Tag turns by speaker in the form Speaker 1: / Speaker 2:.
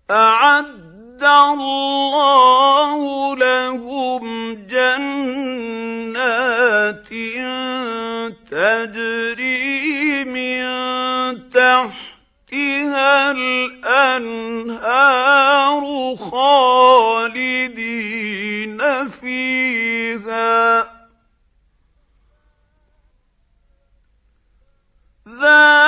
Speaker 1: أعد الله لهم جنات تجري من تحتها الأنهار خالدين فيها